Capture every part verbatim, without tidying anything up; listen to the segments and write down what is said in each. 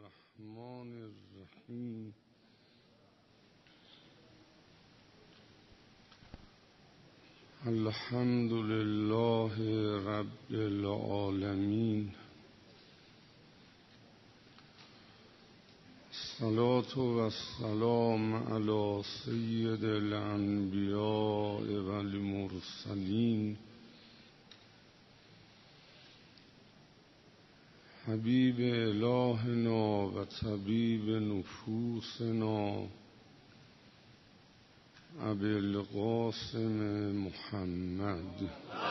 الرحمن الرحیم. الحمد لله رب العالمین. الصلاة و السلام علی سید الانبیاء و المرسلین، حبیب الهنا و طبیب نفوسنا ابی القاسم محمد.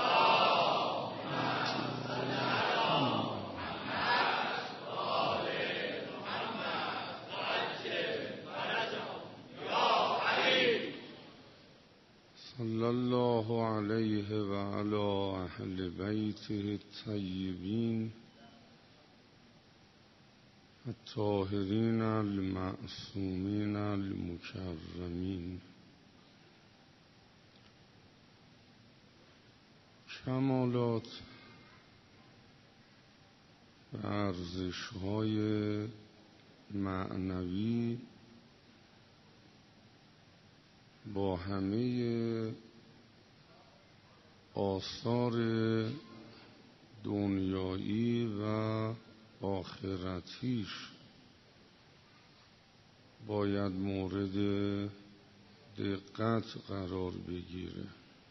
صلی الله علیه و علی اهل بیته الطیبین الطاهرین المعصومین المکرمین. کمالات و ارزش‌های معنوی با همه آثار دنیایی و آخرتیش باید مورد دقت قرار بگیره.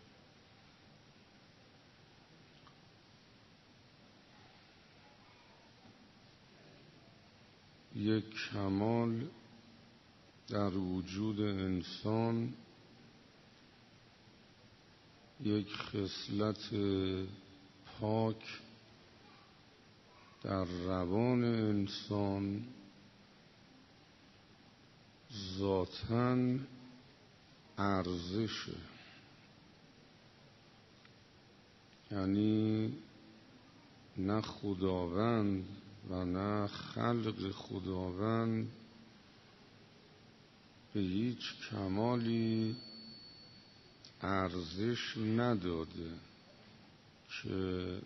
یک کمال در وجود انسان، یک خصلت پاک در روان انسان ذاتاً ارزشه. یعنی نه خداوند و نه خلق خداوند به هیچ کمالی ارزش نداده که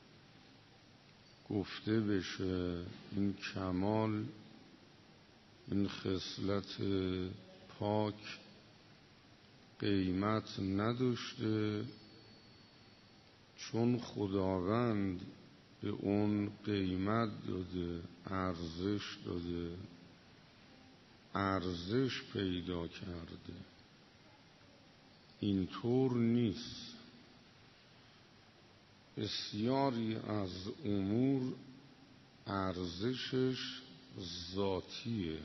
گفته بشه این کمال، این خصلت پاک قیمت نداشته چون خداوند به اون قیمت داده، ارزش داده، ارزش پیدا کرده. اینطور نیست. بسیاری از امور ارزشش ذاتیه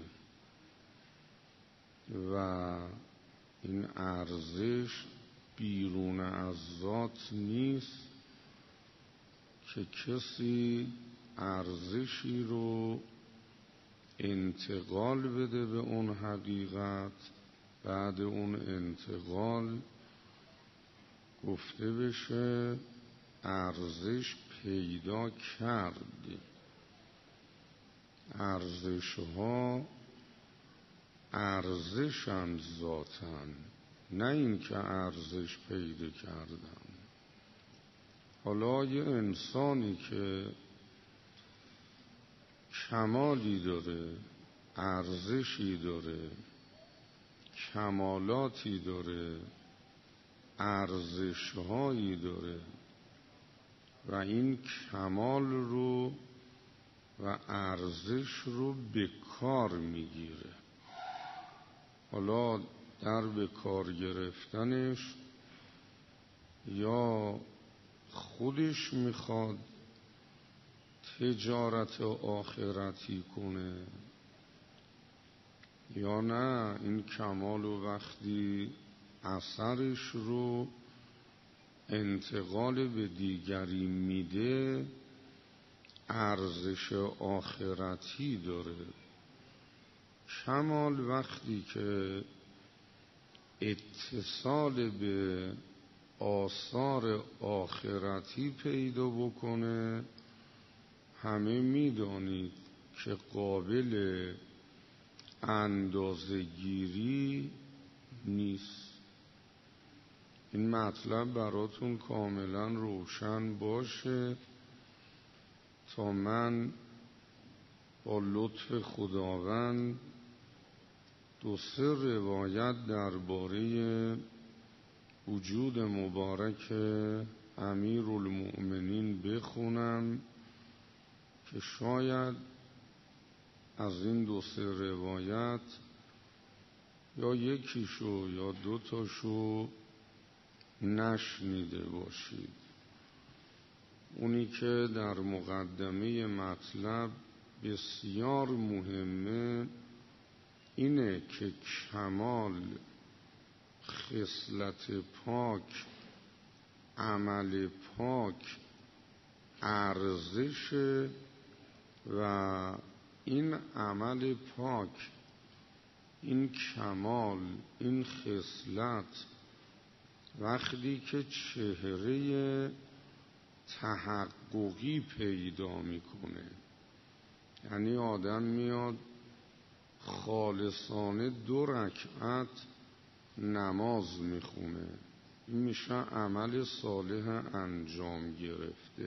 و این ارزش بیرون از ذات نیست که کسی ارزشی رو انتقال بده به اون حقیقت، بعد اون انتقال گفته بشه ارزش پیدا کرد. ارزش ها ارزشند ذاتن، نه این که ارزش پیدا کردن. حالا یه انسانی که کمالی داره، ارزشی داره، کمالاتی داره، ارزش‌هایی داره و این کمال رو و ارزش رو به کار میگیره. حالا در به کار گرفتنش یا خودش میخواد تجارت آخرتی کنه یا نه این کمال و وقتی اثرش رو انتقال به دیگری میده ارزش آخرتی داره. کمال وقتی که اتصال به آثار آخرتی پیدا بکنه همه میدانید که قابل اندازه‌گیری نیست. این مطلب براتون کاملا روشن باشه تا من با لطف خداوند دو سه روایت درباره وجود مبارک امیرالمؤمنین بخونم که شاید از این دو سه روایت یا یکیشو یا دوتاشو نشنیده باشید. اونی که در مقدمه مطلب بسیار مهمه اینه که کمال، خصلت پاک، عمل پاک ارزش و این عمل پاک، این کمال، این خصلت وقتی که چهره تحققی پیدا میکنه، یعنی آدم میاد خالصانه دو رکعت نماز میخونه، این میشه عمل صالح انجام گرفته.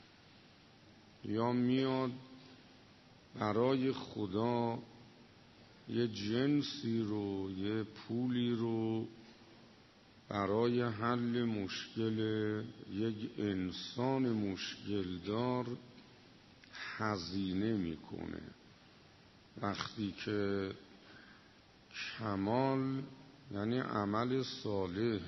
یا میاد برای خدا یه جنسی رو، یه پولی رو برای حل مشکل یک انسان مشکل دار هزینه میکنه. وقتی که کمال یعنی عمل صالح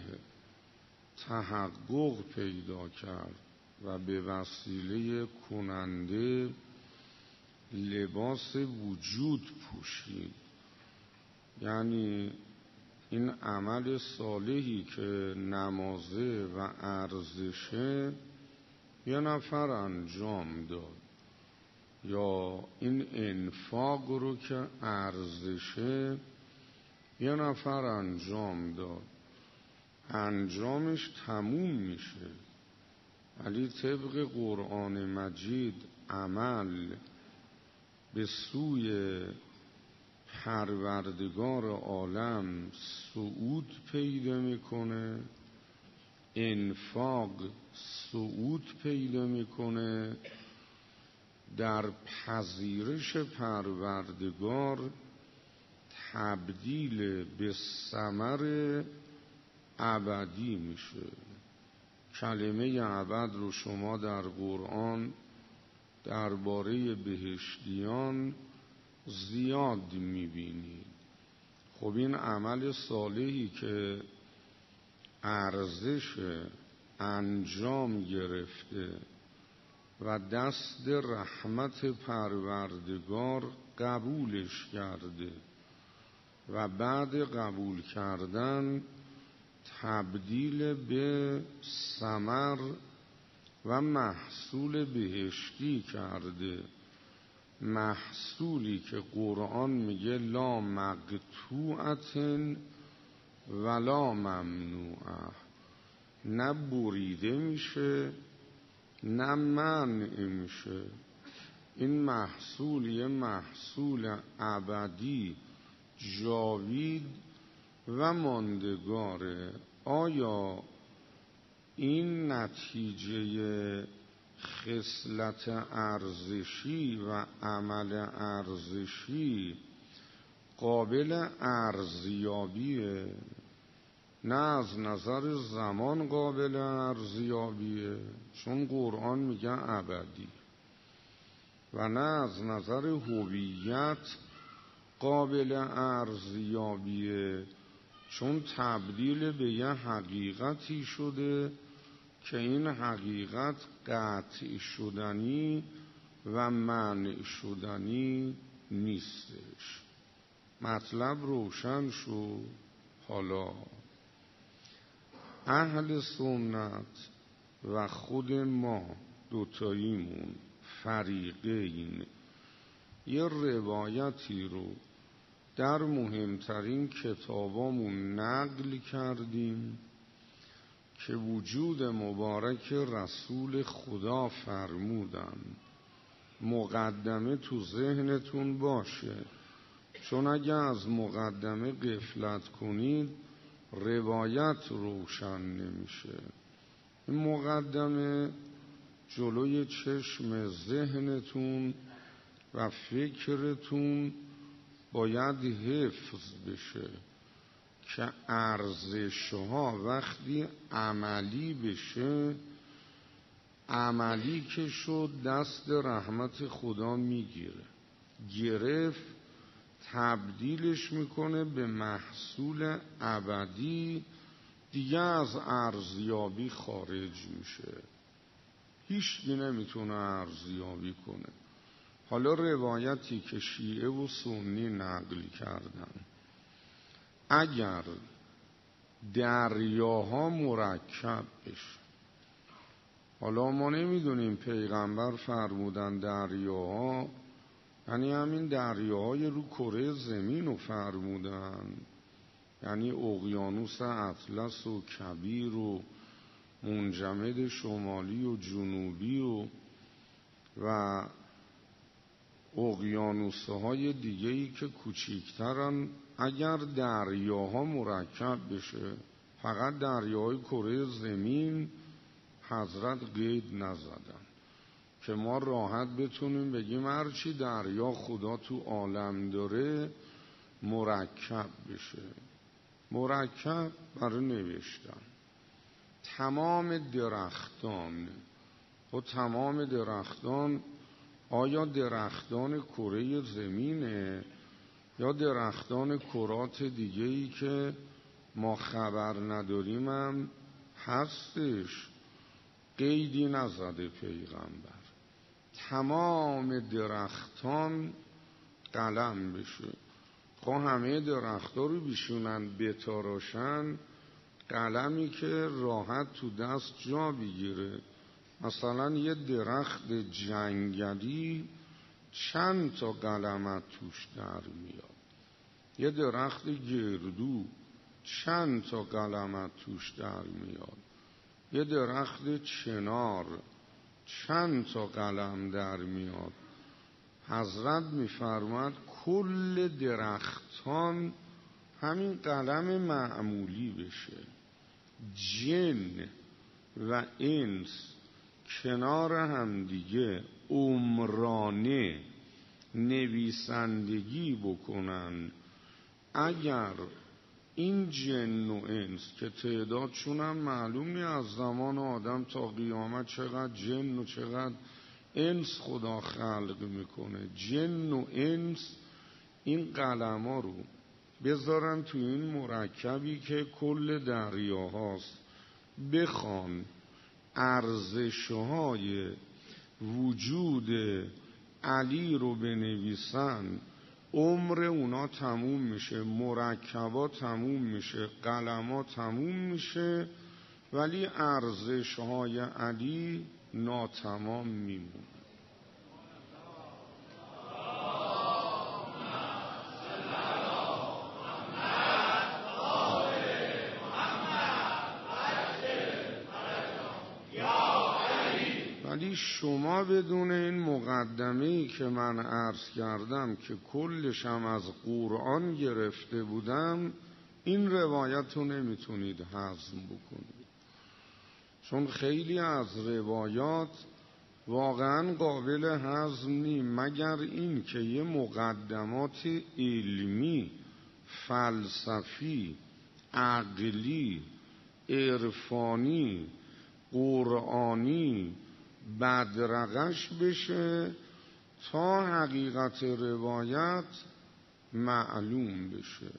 تحقق پیدا کرد و به وسیله کننده لباس وجود پوشید، یعنی این عمل صالحی که نمازه و ارزشه یه نفر انجام داد، یا این انفاق رو که ارزشه یه نفر انجام داد، انجامش تموم میشه، ولی طبق قرآن مجید عمل به سوی پروردگار عالم صعود پیدا میکنه، انفاق صعود پیدا میکنه، در پذیرش پروردگار تبدیل به ثمر ابدی میشه. کلمه ابد رو شما در قرآن درباره بهشتیان زیاد میبینید. خب این عمل صالحی که ارزش انجام گرفته و دست رحمت پروردگار قبولش کرده و بعد قبول کردن تبدیل به ثمر و محصول بهشتی کرده، محصولی که قرآن میگه لا مقطوعة ولا ممنوعه، نه بریده میشه نه منع میشه. این محصول یه محصول ابدی، جاوید و ماندگاره. آیا این نتیجه خصلت ارزشی و عمل ارزشی قابل ارزیابیه؟ نه از نظر زمان قابل ارزیابیه، چون قرآن میگه ابدی، و نه از نظر هویت قابل ارزیابیه، چون تبدیل به یه حقیقتی شده که این حقیقت قطع شدنی و منع شدنی نیستش. مطلب روشن شو. حالا اهل سنت و خود ما دوتاییمون فریقین یه روایتی رو در مهمترین کتابامون نقل کردیم که وجود مبارک رسول خدا فرمودن. مقدمه تو ذهنتون باشه، چون اگه از مقدمه غفلت کنید روایت روشن نمیشه. این مقدمه جلوی چشم ذهنتون و فکرتون باید حفظ بشه که ارزش‌ها وقتی عملی بشه، عملی که شد دست رحمت خدا میگیره، گرفت تبدیلش میکنه به محصول ابدی، دیگه از ارزیابی خارج میشه، هیچکی نمیتونه ارزیابی کنه. حالا روایتی که شیعه و سنی نقل کردن، اگر دریاها مرکب بشه، حالا ما نمیدونیم، پیغمبر فرمودن دریاها یعنی همین دریاهای رو کره زمین رو فرمودن، یعنی اقیانوس اطلس و کبیر و منجمد شمالی و جنوبی و و اقیانوس‌های دیگه‌ای که کوچیکترن، اگر دریاها مرکب بشه، فقط دریاهای کره زمین حضرت قید نزدن که ما راحت بتونیم بگیم هرچی دریا خدا تو عالم داره مرکب بشه. مرکب برای نوشتن تمام درختان و تمام درختان، آیا درختان کره زمینه یا درختان کرات دیگه‌ای که ما خبر نداریم هم هستش؟ قیدی نزده پیغمبر، تمام درختان قلم بشه. خب همه درخت‌ها رو بیشونن بتاراشن، قلمی که راحت تو دست جا بگیره. مثلا یه درخت جنگلی چند تا قلمت توش در میاد، یه درخت گردو چند تا قلمت توش در میاد، یه درخت چنار چند تا قلم در میاد. حضرت میفرماد کل درختان همین قلم معمولی بشه، جن و انس کنار هم دیگه عمرانه نویسندگی بکنن. اگر این جن و انس که تعدادشون هم معلوم نی از زمان آدم تا قیامت چقدر جن و چقدر انس خدا خلق میکنه، جن و انس این قلم ها رو بذارن تو این مرکبی که کل دریاهاست، بخوان ارزش‌های وجود علی رو بنویسن، عمر اونا تموم میشه، مرکبات تموم میشه، قلمات تموم میشه، ولی ارزش‌های علی ناتمام میمونه. ولی شما بدون این مقدمه‌ای که من عرض کردم که کلشم از قرآن گرفته بودم، این روایت رو نمیتونید هضم بکنید، چون خیلی از روایات واقعا قابل هضم نی، مگر این که یه مقدمات علمی، فلسفی، عقلی، عرفانی، قرآنی بدرقش بشه تا حقیقت روایت معلوم بشه.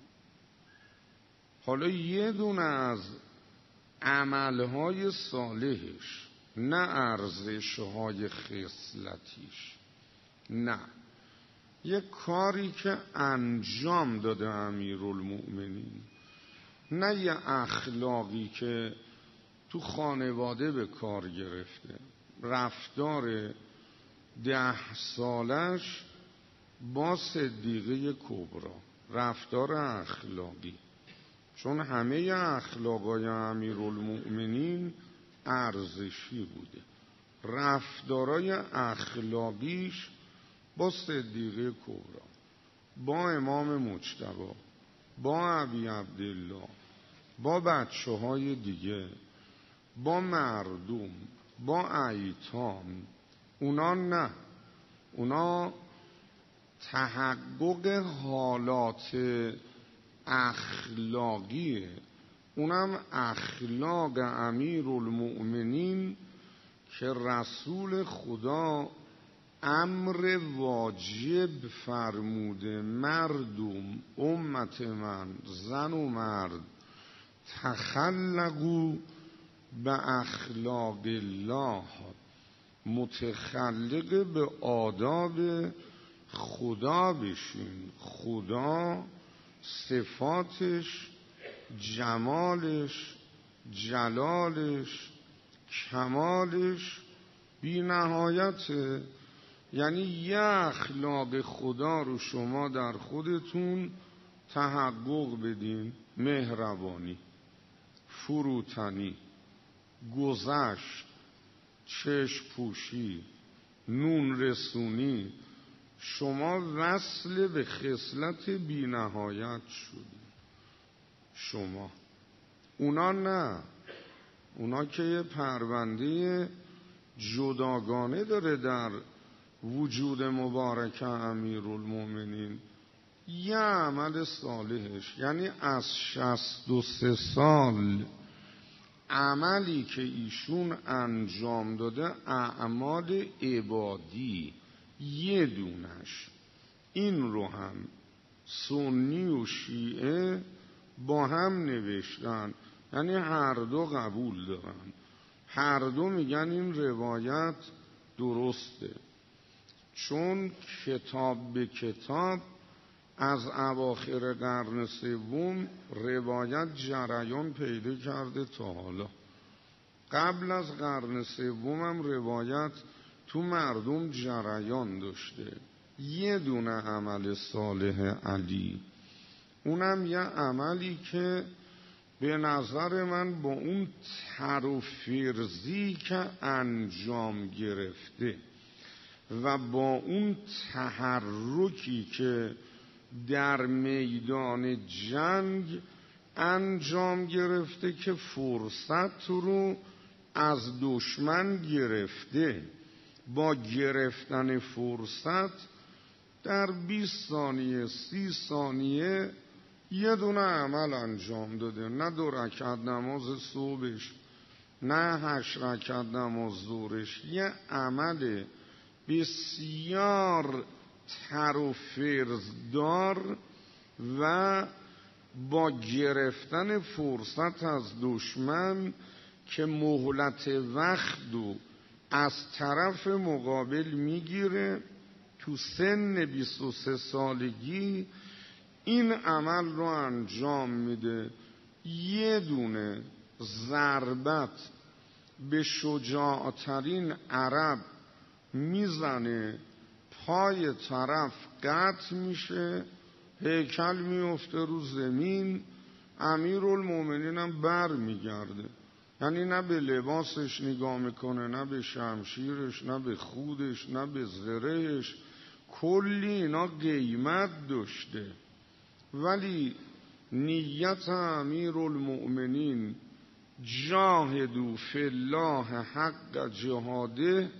حالا یه دونه از عملهای صالحش، نه ارزشهای خصلتیش، نه یه کاری که انجام داده امیرالمؤمنین، نه یه اخلاقی که تو خانواده به کار گرفته، رفتار ده سالش با صدیقه کبرا، رفتار اخلاقی، چون همه اخلاقای امیرالمؤمنین ارزشی بوده، رفتارای اخلاقیش با صدیقه کبرا، با امام مجتبی، با ابی عبدالله، با بچه های دیگه، با مردم، با ایتام، اونا نه، اونا تحقق حالات اخلاقیه، اونم اخلاق امیرالمؤمنین که رسول خدا امر واجب فرموده مردم امت من زن و مرد تخلقوا به اخلاق الله، متخلق به آداب خدا بشین. خدا صفاتش، جمالش، جلالش، کمالش بی نهایته. یعنی یه اخلاق خدا رو شما در خودتون تحقق بدین: مهربانی، فروتنی، گذشت، چشم پوشی، نون رسونی. شما وصل به خصلت بی نهایت شدی. شما اونا نه، اونا که یه پرونده جداگانه داره در وجود مبارک امیرالمؤمنین. یه عمل صالحش، یعنی از شصت و سه سال عملی که ایشون انجام داده اعمال عبادی، یه دونش این رو هم سنی و شیعه با هم نوشتن، یعنی هر دو قبول دارن، هر دو میگن این روایت درسته، چون کتاب به کتاب از اواخر قرن سوم روایت جریان پیدا کرده تا حالا. قبل از قرن سوم هم روایت تو مردم جریان داشته. یه دونه عمل صالح علی، اونم یه عملی که به نظر من با اون تر و فرزی که انجام گرفته و با اون تحرکی که در میدان جنگ انجام گرفته که فرصت رو از دشمن گرفته، با گرفتن فرصت در بیست ثانیه سی ثانیه یه دونه عمل انجام داده. نه دو رکعت نماز صبحش، نه هشت رکعت نماز ظهرش، یه عمل بسیار تر و فرزدار و با گرفتن فرصت از دشمن که مهلت وقت رو از طرف مقابل میگیره. تو سن بیست و سه سالگی این عمل رو انجام میده. یه دونه ضربت به شجاعترین عرب میزنه، پای طرف قطع میشه، هیکل میفته رو زمین، امیرالمؤمنین هم بر میگرده. یعنی نه به لباسش نگاه میکنه، نه به شمشیرش، نه به خودش، نه به زرهش. کلی اینا قیمت داشته، ولی نیت امیرالمؤمنین جاهدوا فی الله حق جهاده،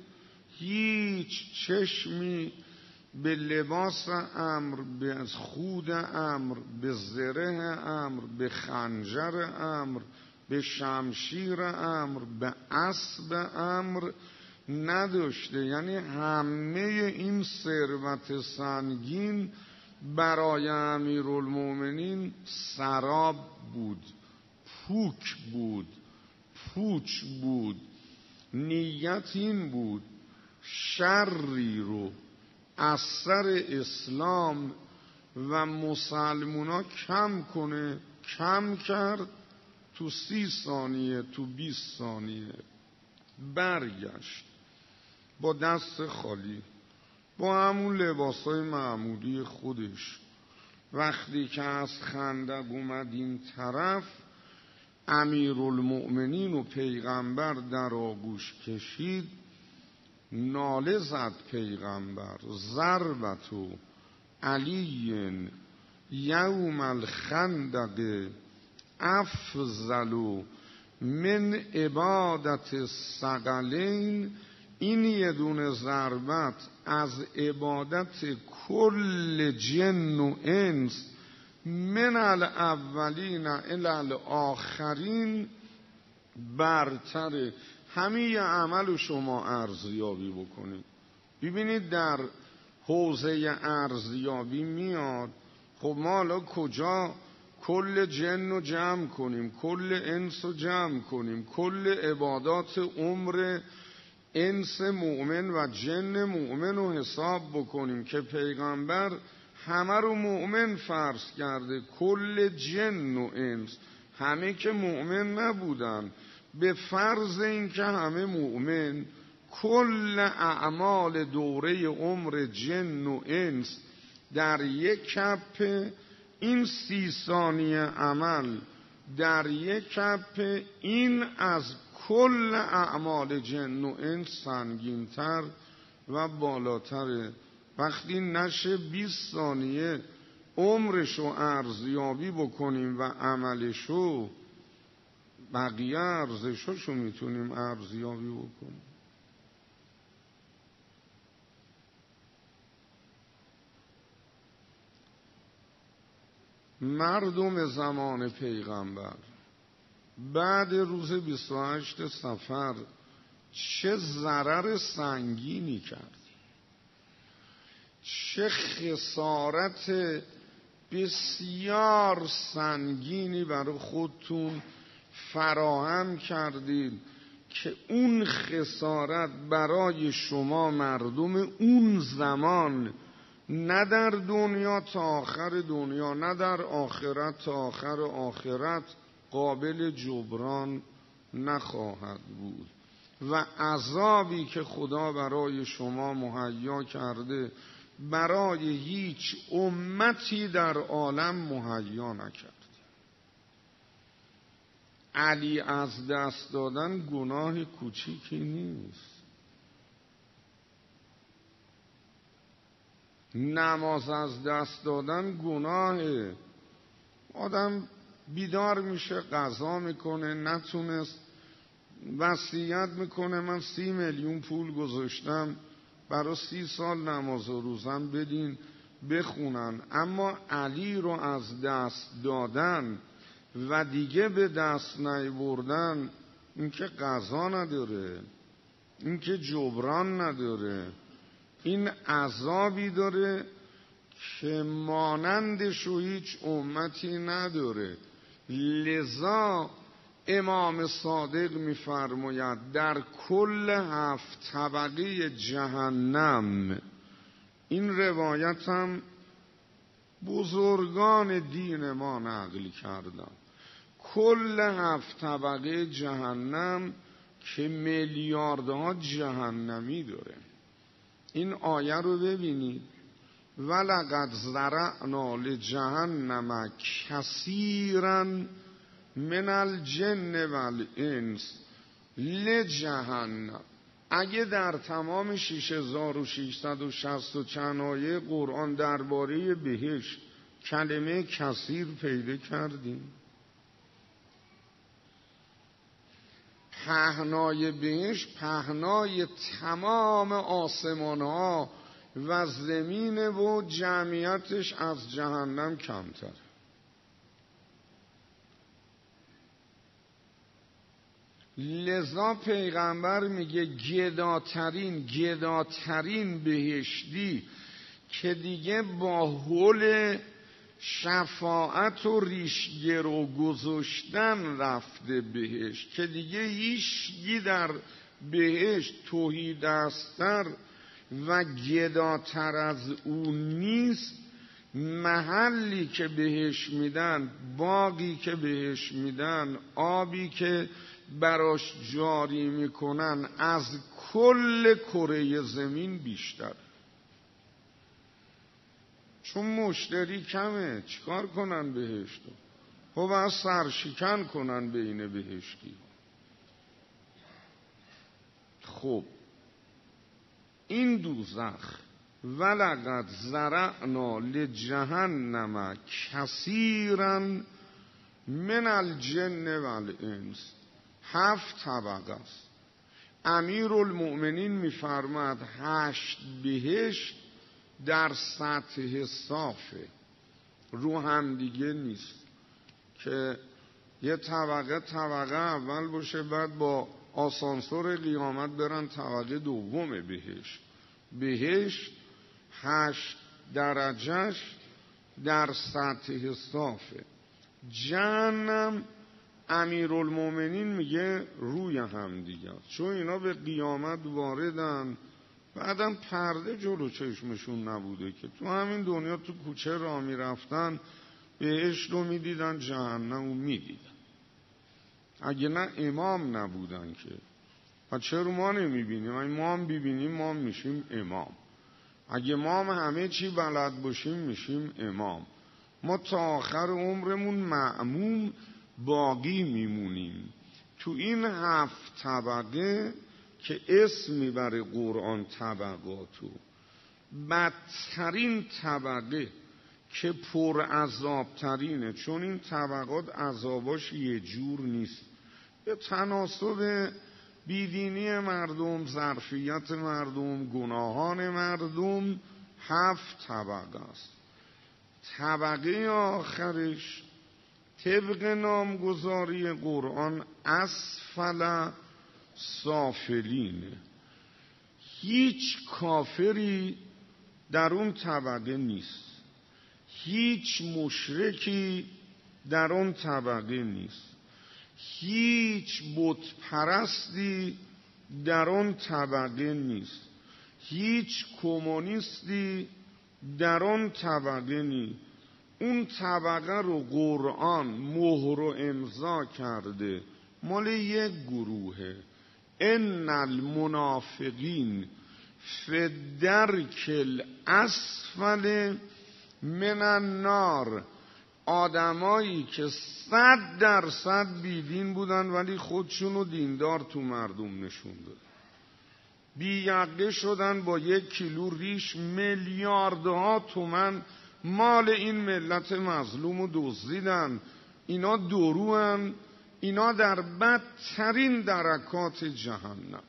هیچ چشمی به لباس امر، به خود امر، به زره امر، به خنجر امر، به شمشیر امر، به اسب امر نداشته. یعنی همه این ثروت سنگین برای امیرالمؤمنین سراب بود، پوک بود، پوچ بود. نیت این بود شری رو از سر اسلام و مسلمونا کم کنه. کم کرد، تو سی ثانیه، تو بیست ثانیه برگشت با دست خالی، با همون لباسای معمولی خودش. وقتی که از خندق اومد این طرف، امیرالمؤمنین و پیغمبر در آغوش کشید، ناله زد پیغمبر: ضربتو علی یوم الخندق افضل من عبادت الثقلین این یه دونه ضربت از عبادت کل جن و انس من الاولین الی الاخرین برتره. همه عمل شما ارزیابی بکنید. ببینید در حوزه ارزیابی میاد، خب ما حالا کجا کل جن رو جمع کنیم، کل انس رو جمع کنیم، کل عبادات عمر انس مؤمن و جن مؤمن رو حساب بکنیم که پیغمبر همه رو مؤمن فرض کرده، کل جن و انس، همه که مؤمن نبودن، به فرض این که همه مؤمن، کل اعمال دوره عمر جن و انس در یک کپ، این سی ثانیه عمل در یک کپ، این از کل اعمال جن و انس سنگین‌تر و بالاتره. وقتی نشه بیست ثانیه عمرشو ارزیابی بکنیم و عملشو، بقیه ارزشاشو میتونیم ارزیابی بکنیم. مردم زمان پیغمبر بعد روز بیست و هشت صفر چه ضرر سنگینی کرد، چه خسارت بسیار سنگینی برای خودتون فراهم کردید که اون خسارت برای شما مردم اون زمان نه در دنیا تا آخر دنیا، نه در آخرت تا آخر آخرت قابل جبران نخواهد بود و عذابی که خدا برای شما مهیا کرده برای هیچ امتی در عالم مهیا نکرد. علی از دست دادن گناه کوچیکی نیست. نماز از دست دادن گناهه. آدم بیدار میشه، قضا میکنه، نتونست، وصیت میکنه من سی میلیون پول گذاشتم برای سی سال نماز و روزم بدین بخونن. اما علی رو از دست دادن و دیگه به دست نیاوردن، این که قضا نداره، این که جبران نداره، این عذابی داره که مانندشو هیچ امتی نداره. لذا امام صادق می‌فرماید در کل هفت طبقه جهنم، این روایت هم بزرگان دین ما نقل کردن، کل هفت طبقه جهنم که میلیاردها جهنمی داره. این آیه رو ببینید، ولقد ذرأنا لجهنم کثیرا من الجن والانس لجهنم. اگه در تمام شش هزار و ششصد و شصت و چند آیه قرآن درباره بهشت کلمه کثیر پیدا کردیم، پهنای بهشت پهنای تمام آسمان ها و زمین و جمعیتش از جهنم کمتر. لذا پیغمبر میگه گداترین گداترین بهشتی که دیگه با حل شفاعت و ریشگرو گذاشتن رفته بهشت، که دیگه هیچگی در بهشت توحیدستر و گداتر از اون نیست. محلی که بهش میدن، باقی که بهش میدن، آبی که براش جاری میکنن از کل کره زمین بیشتر. چون مشتری کمه، چیکار کنن بهشتو؟ خب باید سرشکن کنن بین بهشتی. خب این دوزخ ولقد ذرأنا لجهنم کثیرا من الجن والانس، هفت طبقه است. امیرالمؤمنین میفرماد هشت بهشت در سطح صافه، رو هم دیگه نیست که یه طبقه طبقه اول باشه بعد با آسانسور قیامت برن طبقه دوم بهشت. بهشت هشت درجهش در سطح صافه. جهنم امیرالمؤمنین میگه روی هم دیگه، چون اینا به قیامت واردن، بعدم پرده جلو چشمشون نبوده که تو همین دنیا تو کوچه راه میرفتن بهشت رو میدیدن، جهنم رو میدیدن. اگه نه امام نبودن که و چرا ما نمیبینیم؟ اگه ما هم ببینیم ما میشیم امام. اگه ما هم همه چی بلد باشیم میشیم امام. ما تا آخر عمرمون معموم باقی میمونیم تو این هفت طبقه که اسم میبره قرآن طبقاتو. بدترین طبقه که پر عذابترینه، چون این طبقات عذاباش یه جور نیست، به تناسب بیدینی مردم، ظرفیت مردم، گناهان مردم هفت طبقه است. طبقه آخرش طبق نامگذاری قرآن اسفل سافلینه. هیچ کافری در اون طبقه نیست، هیچ مشرکی در اون طبقه نیست، هیچ بت پرستی در اون طبقه نیست، هیچ کمونیستی در اون طبقه نیست. اون طبقه رو قرآن مهر و امضا کرده مال یک گروهه. ان المنافقین فی الدرک الاسفل من النار. آدمایی که صد درصد بیدین بودن ولی خودشونو دیندار تو مردم نشون دادن، بیعقه شدن، با یک کیلو ریش میلیاردها تومن مال این ملت مظلوم رو دزدیدن. اینا دروان، اینا در بدترین درکات جهنم.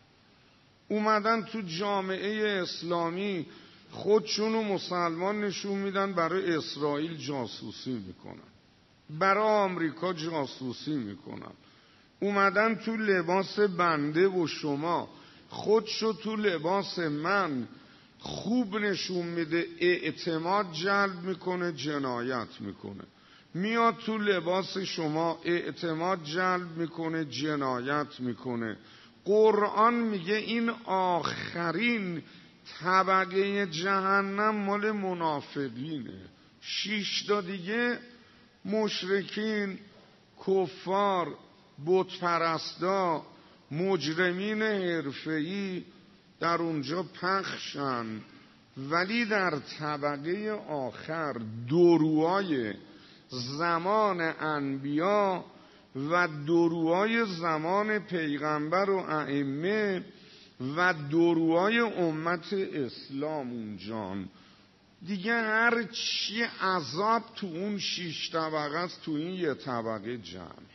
اومدن تو جامعه اسلامی خودشونو مسلمان نشون میدن، برای اسرائیل جاسوسی میکنن، برای آمریکا جاسوسی میکنن. اومدن تو لباس بنده و شما خودشو تو لباس من خوب نشون میده، اعتماد جلب میکنه، جنایت میکنه. میاد تو لباس شما اعتماد جلب میکنه، جنایت میکنه. قرآن میگه این آخرین طبقه جهنم مال منافقینه. شش تا دیگه مشرکین، کفار، بت پرستا، مجرمین حرفه‌ای در اونجا پخشن. ولی در طبقه آخر دروهای زمان انبیا و دروهای زمان پیغمبر و ائمه و دروهای امت اسلام اونجان دیگه، هر چی عذاب تو اون شش طبقه است تو این یه طبقه جمعه.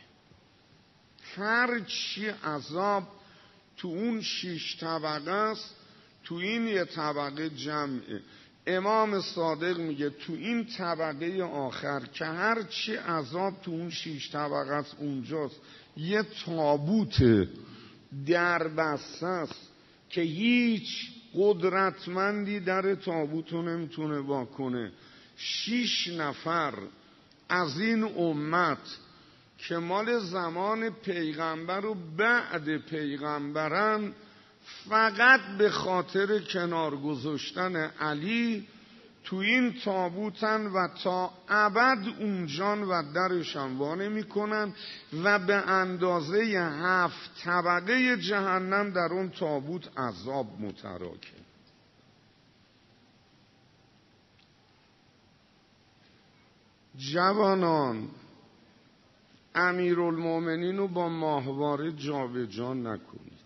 هر چی عذاب تو اون شش طبقه است تو این یه طبقه جمعه. امام صادق میگه تو این طبقه آخر که هر چی عذاب تو اون شش طبقه است اونجاست، یه تابوت در بسته است که هیچ قدرتمندی در تابوت رو نمیتونه واکنه. شش نفر از این امت که مال زمان پیغمبر و بعد پیغمبرن، فقط به خاطر کنار گذاشتن علی تو این تابوتن و تا ابد اونجان و درشان وانه میکنن و به اندازه هفت طبقه جهنم در اون تابوت عذاب متراکم. جوانان، امیرالمؤمنین رو با ماهواره جابجا نکنید.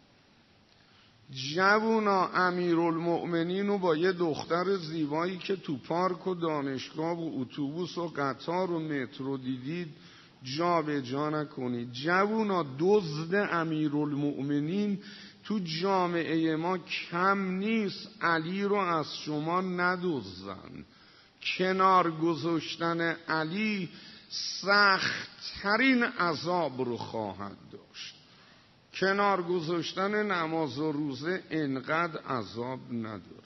جوونا، امیرالمؤمنین رو با یه دختر زیبایی که تو پارک و دانشگاه و اتوبوس و قطار و مترو دیدید جا به جا نکنید. جوونا دزد امیرالمؤمنین تو جامعه ما کم نیست، علی رو از شما ندزدن. کنار گذاشتن علی سخت‌ترین عذاب رو خواهد داشت. کنار گذاشتن نماز و روزه انقدر عذاب نداره.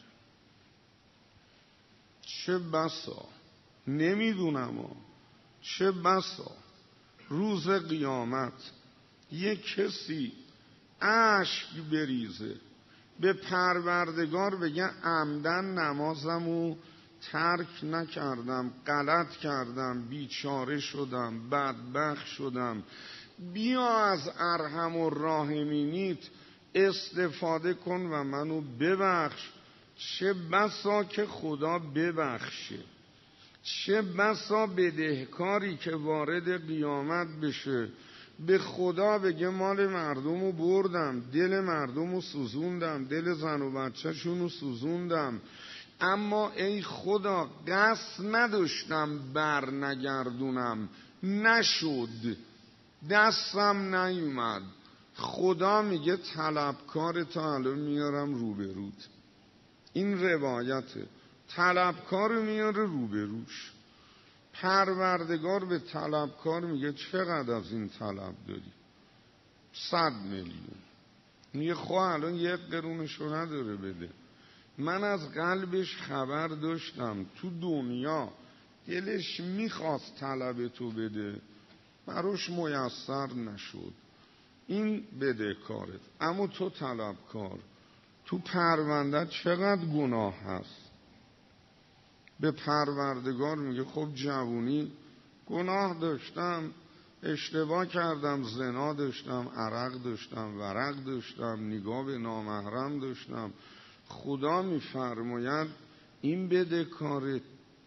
چه بسا، نمیدونم ها، چه بسا روز قیامت یک کسی اشک بریزه به پروردگار بگه عمدن نمازمو ترک نکردم، غلط کردم، بیچاره شدم، بدبخت شدم، بیا از ارحم الراحمینیت استفاده کن و منو ببخش. چه بسا که خدا ببخشه، چه بسا بدهکاری که وارد قیامت بشه به خدا بگه مال مردمو بردم، دل مردمو سوزوندم، دل زن و بچه شونو سوزوندم، اما ای خدا قصد نداشتم بر نگردونم، نشد، دستم نیومد. خدا میگه طلبکار تا الان میارم روبروت. این روایته، طلبکار میاره روبروش. پروردگار به طلبکار میگه چقدر از این طلب داری؟ صد میلیون. میگه خواه الان یک قرونشو نداره بده. من از قلبش خبر داشتم، تو دنیا دلش میخواست طلب تو بده، براش میسر نشد. این بدهکارت. اما تو طلبکار، تو پرونده چقدر گناه هست؟ به پروردگار میگه خب جوونی گناه داشتم، اشتباه کردم، زنا داشتم، عرق داشتم، ورق داشتم، نگاه به نامحرم داشتم. خدا میفرماید این بدهکار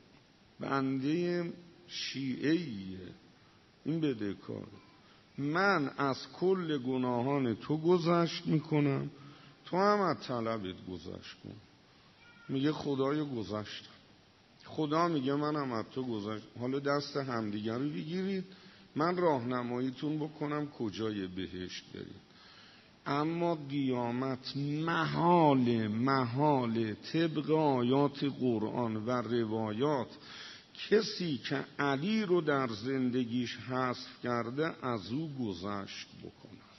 بنده شیعه‌ایه، این بدهکار. من از کل گناهان تو گذشت میکنم، تو هم از طلبت گذشت کن. میگه خدایا گذشتم. خدا میگه منم از تو گذشت. حالا دست همدیگر رو بگیرید، من راهنماییتون بکنم کجای بهشت برید. اما قیامت محال محال طبق آیات قرآن و روایات کسی که علی رو در زندگیش حذف کرده از او گذشت بکنه.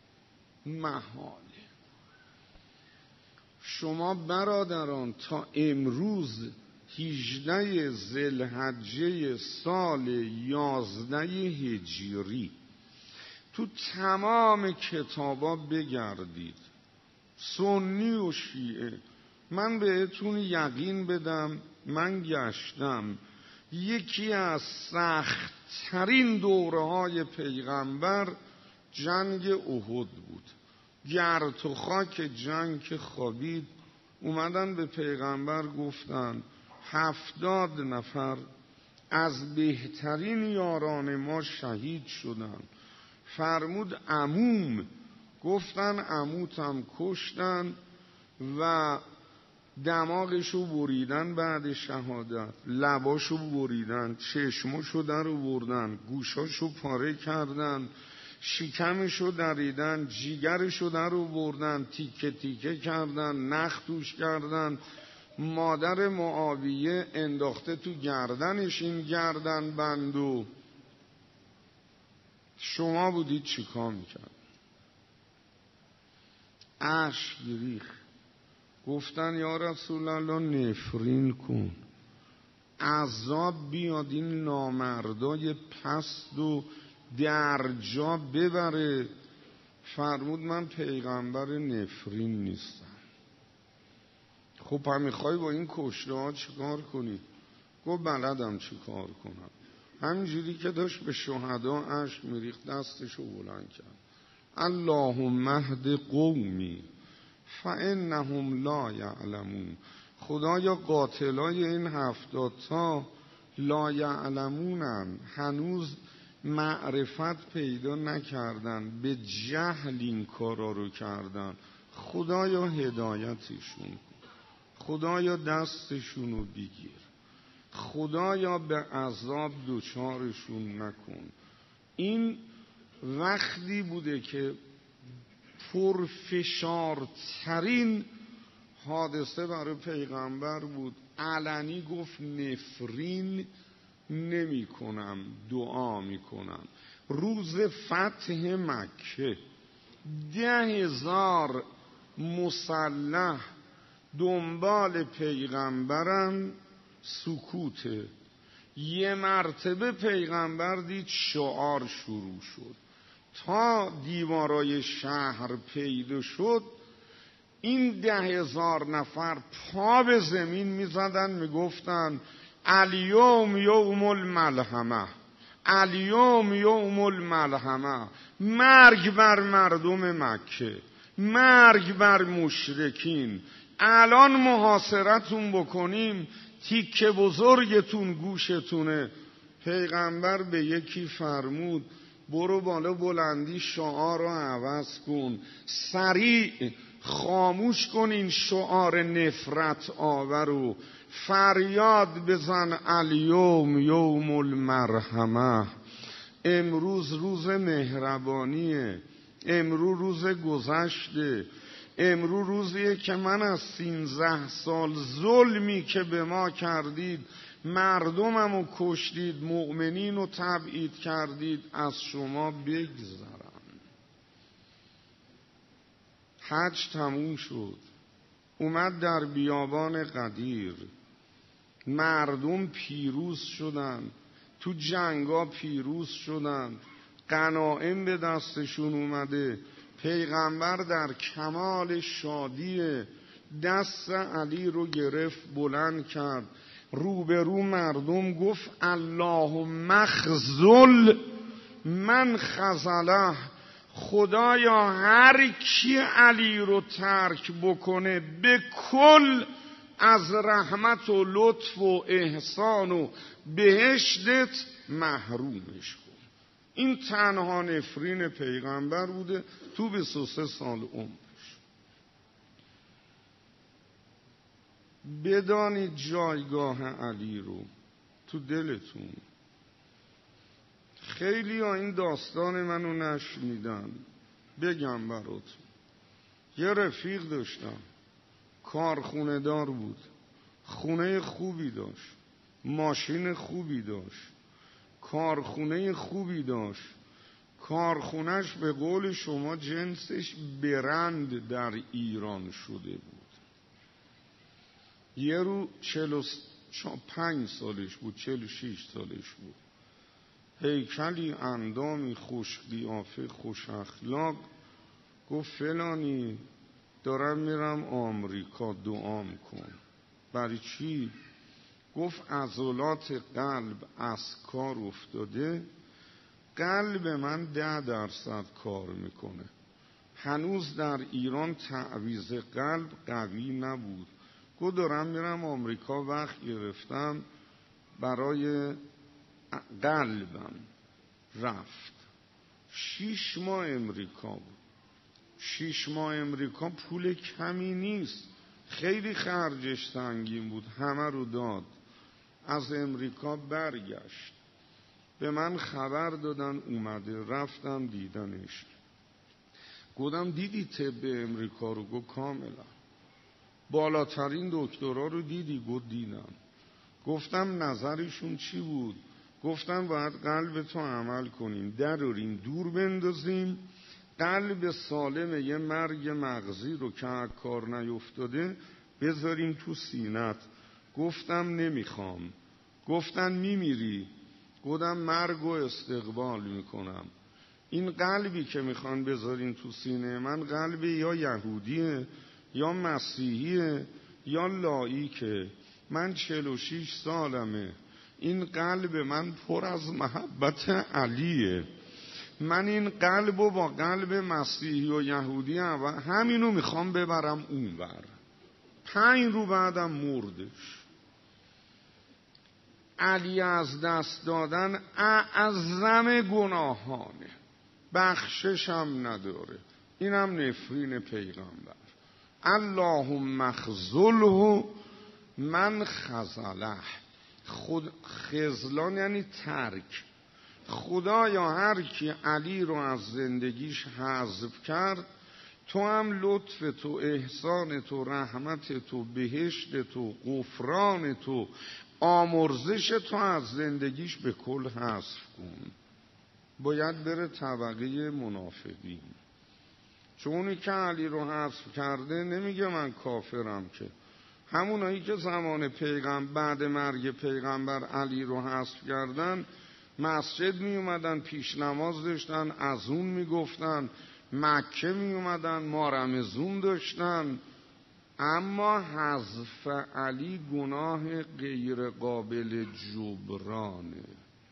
محاله. شما برادران تا امروز هجده ذوالحجه سال یازده هجری تو تمام کتابا بگردید، سنی و شیعه، من بهتون یقین بدم، من گشتم، یکی از سخت‌ترین دوره‌های پیغمبر جنگ احد بود. گرد و خاک جنگ که خوابید، اومدن به پیغمبر گفتن هفتاد نفر از بهترین یاران ما شهید شدن. فرمود عموم، گفتن عموتم کشتن و دماغشو بریدن بعد شهادت، لباشو بریدن، چشماشو در آوردن، گوشاشو پاره کردن، شکمشو دریدن، جیگرشو در آوردن، تیکه تیکه کردن، نخ توش کردن. مادر معاویه انداخته تو گردنش این گردن بندو. شما بودید چیکار میکرد؟ اشک ریخت، گفتن یا رسول الله نفرین کن، عذاب بیاد این نامردای پست و درجا ببره. فرمود من پیغمبر نفرین نیستم. خب هم میخوای با این کشته ها چیکار کنی؟ گفت بلدم چیکار کنم. همینجوری که داشت به شهدا اشک میریخت دستشو بلند کرد، اللهم اهد قومی فانهم لا یعلمون. خدایا قاتلای این هفتاد تا لا یعلمونن، هنوز معرفت پیدا نکردن، به جهل این کارا رو کردن. خدایا هدایتشون کن، خدایا دستشون رو بگیر، خدایا به عذاب دوچارشون نکن. این وقتی بوده که پرفشارترین حادثه برای پیغمبر بود. علنی گفت نفرین نمی کنم، دعا می کنم. روز فتح مکه ده هزار مسلح دنبال پیغمبرن، سکوته. یه مرتبه پیغمبر دید شعار شروع شد، تا دیوارای شهر پیدا شد این ده هزار نفر پا به زمین می زدن، می گفتن الیوم یوم الملحمه، الیوم یوم الملحمه، مرگ بر مردم مکه، مرگ بر مشرکین، الان محاصرتون بکنیم تیکه بزرگتون گوشتونه. پیغمبر به یکی فرمود برو بالا بلندی شعار رو عوض کن، سریع خاموش کن این شعار نفرت آور و فریاد بزن الیوم یوم المرحمه. امروز روز مهربانیه، امروز روز گذشته، امروز روزیه که من از سینزده سال ظلمی که به ما کردید، مردممو کشتید، مؤمنین رو تبعید کردید، از شما بگذرم. حج تموم شد، اومد در بیابان قدیر، مردم پیروز شدن، تو جنگا پیروز شدن، غنایم به دستشون اومده. پیغمبر در کمال شادی دست علی رو گرفت، بلند کرد، روبرو مردم گفت اللهم اخذل من خذله. خدایا هر کی علی رو ترک بکنه به کل از رحمت و لطف و احسان و بهشتت محرومش کن. این تنها نفرین پیغمبر بوده تو بیست و سه سال عمرش. بدانید جایگاه علی رو تو دلتون. خیلی ها این داستان منو نشنیدن، بگم براتون. یه رفیق داشتم، کارخونه دار بود، خونه خوبی داشت، ماشین خوبی داشت، کارخونه خوبی داشت. کارخونهش به قول شما جنسش برند در ایران شده بود. یه رو چل و پنج سالش بود، چل و شیش سالش بود، هیکلی، اندامی، خوش قیافه، خوش اخلاق. گفت فلانی دارم میرم آمریکا، دعام کن. برای چی؟ گفت عضلات قلب از کار افتاده، قلب من ده درصد کار میکنه. هنوز در ایران تعویض قلب قوی نبود. گفت دارم میرم آمریکا، وقت گرفتم برای قلبم. رفت شیش ماه امریکا بود. شیش ماه امریکا پول کمی نیست، خیلی خرجش سنگین بود، همه رو داد. از امریکا برگشت، به من خبر دادن اومده، رفتم دیدنش. گفتم دیدی طب امریکا رو؟ گفت کاملا. بالاترین دکترا رو دیدی؟ گفت دیدم. گفتم نظرشون چی بود؟ گفتم باید قلب تو عمل کنیم، دراریم دور بندازیم، قلب سالم یه مرگ مغزی رو که کار نیفتاده بذاریم تو سینت. گفتم نمیخوام. گفتن میمیری؟ گفتم مرگ و استقبال میکنم. این قلبی که میخوان بذارین تو سینه من قلب یا یهودیه یا مسیحیه یا لاییکه. من چهل و شیش سالمه، این قلب من پر از محبت علیه. من این قلب رو با قلب مسیحی و یهودی و همینو میخوام ببرم اونور. پنج رو بعدم مردش. علی از دست دادن اعظم گناهانه، بخششم نداره. اینم نفرین پیغمبر. اللهم اخذله من خذله. خود خذلان یعنی ترک. خدایا هر کی علی رو از زندگیش حذف کرد، تو هم لطف تو، احسان تو، رحمت تو، بهشت تو، غفران تو، آمرزش تو از زندگیش به کل حذف کن. باید بره طبقه منافقین. چون اونی که علی رو حذف کرده نمیگه من کافرم، که همونایی که زمان پیغمبر بعد مرگ پیغمبر علی رو حذف کردن، مسجد می اومدن، پیش نماز داشتن، از اون می گفتن، مکه می اومدن، مارمزون داشتن، اما حذف علی گناه غیر قابل جبرانه.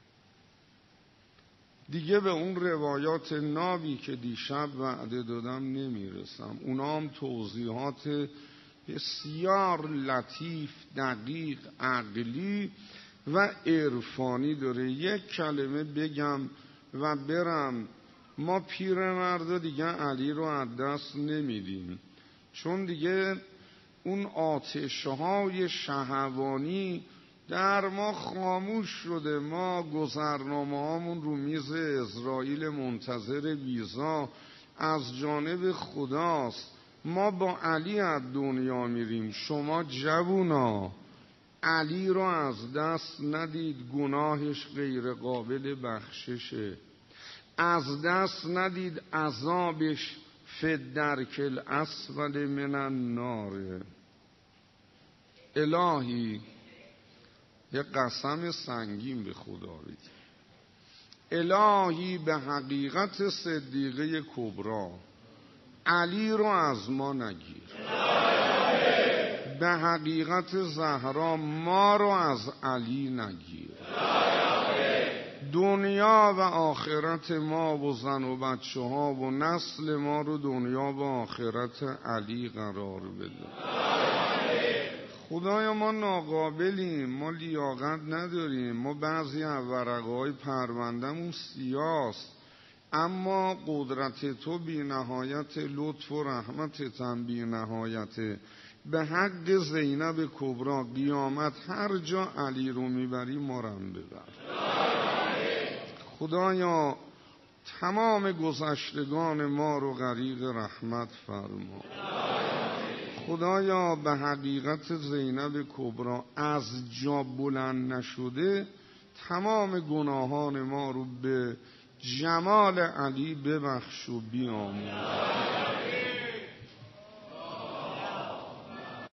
دیگه به اون روایات نابی که دیشب وعده دادم نمیرسم. اونا هم توضیحات بسیار لطیف، دقیق، عقلی و عرفانی داره. یک کلمه بگم و برم. ما پیرمردا دیگه علی رو از دست نمیدیم، چون دیگه اون آتش‌های شهوانی در ما خاموش شده. ما گذرنامه هامون رو میز اسرائیل منتظر ویزا از جانب خداست. ما با علی از دنیا میریم. شما جوونا علی رو از دست ندید، گناهش غیر قابل بخششه. از دست ندید، عذابش فی الدرک الاسفل من النار. الهی یه قسم سنگین به خدا بدی. الهی به حقیقت صدیقه کبرا علی رو از ما نگیر. به حقیقت زهرا ما رو از علی نگیر. دنیا و آخرت ما و زن و بچه ها و نسل ما رو دنیا و آخرت علی قرار بده. خدایا ما ناقابلیم، ما لیاقت نداریم، ما بعضی از ورقه‌های پرونده‌مون سیاست، اما قدرت تو بی نهایت، لطف و رحمتت هم بی نهایته. به حق زینب کبرا قیامت هر جا علی رو میبری ما رو هم ببر. خدایا تمام گذشتگان ما رو غریق رحمت فرما. خدایا به حقیقت زینب کبرا از جا بلند نشده تمام گناهان ما رو به جمال علی ببخش و بیامرز.